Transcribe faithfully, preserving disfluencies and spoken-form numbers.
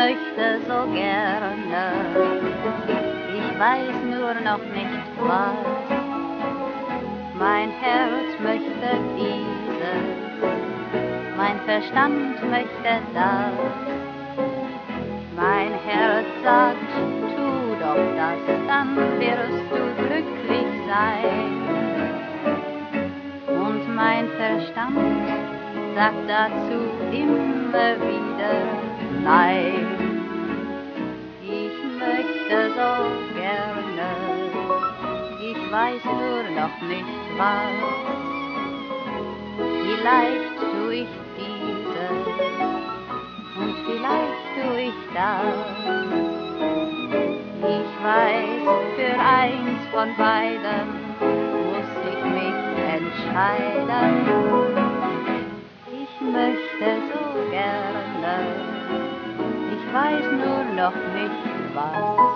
möchte so gerne, ich weiß nur noch nicht was. Mein Herz möchte dieses, mein Verstand möchte das. Mein Herz sagt, tu doch das, dann wirst du glücklich sein. Und mein Verstand sagt dazu immer wieder nein. Ich möchte so gerne, ich weiß nur noch nicht was. Vielleicht tu ich dieses und vielleicht tu ich das. Ich weiß, für eins von beiden muss ich mich entscheiden. Ich möchte so gerne, ich weiß nur noch nicht was.